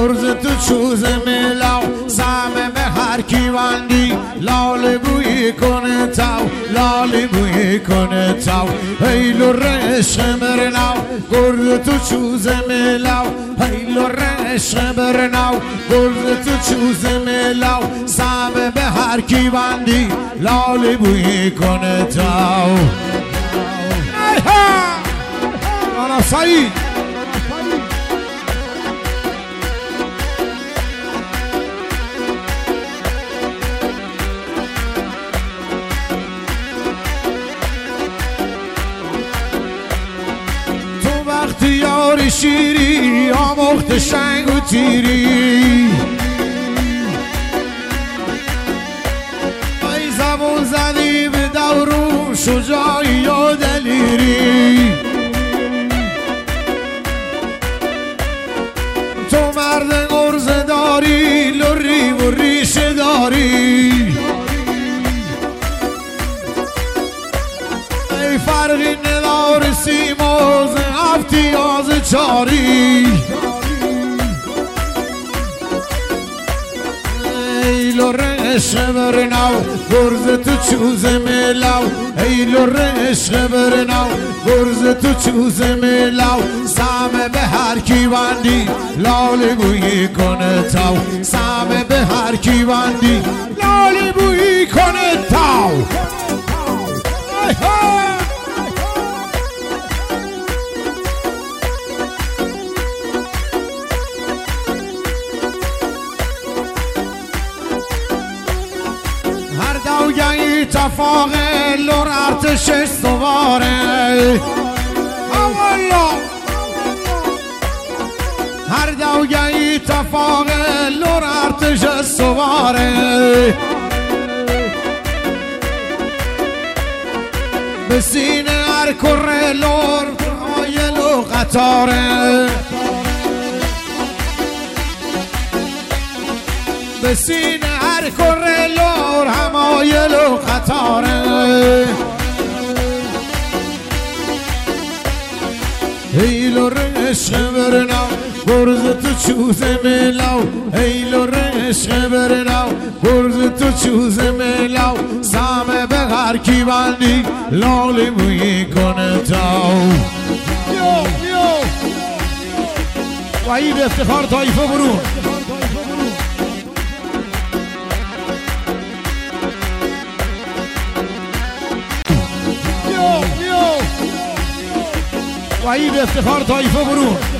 گرز تو چوز میلاو سمه به هر کی وندی لاله بوی کنه تاو لاله بوی کنه تاو هیلو رشق برناو گرز تو چوز میلاو هیلو رشق برناو گرز تو چوز میلاو سمه به هر کی وندی لاله بوی کنه تاو ایها آنا سعید وقتی یاری شیری آموخت شنگ و تیری ای زبون زدی به دورون شجاعی و دلیری تو مرد غرز داری لری و ریشه داری ای فرقی ندار سیموز افتیاز چاری ایلو رشق برناو گرز تو چوز میلاو ایلو رشق برناو گرز تو چوز میلاو سمه به هر کی وندی لاله بویی کنه تاو سمه به هر کی وندی لاله بویی کنه تاو دوگهی تفاق لور ارتش سواره اولا هر دوگهی تفاق لور ارتش سواره به سینه هر کره لور آیل و قطاره به سینه هر کره لور همایل و قطاره ایلو رشق برناو گرز تو چوز میلاو ایلو رشق برناو گرز تو چوز میلاو سمه به هر کی بندی لاله بویی کنه تاو وحید افتخار طایفه برون وحید افتخار طایفه برون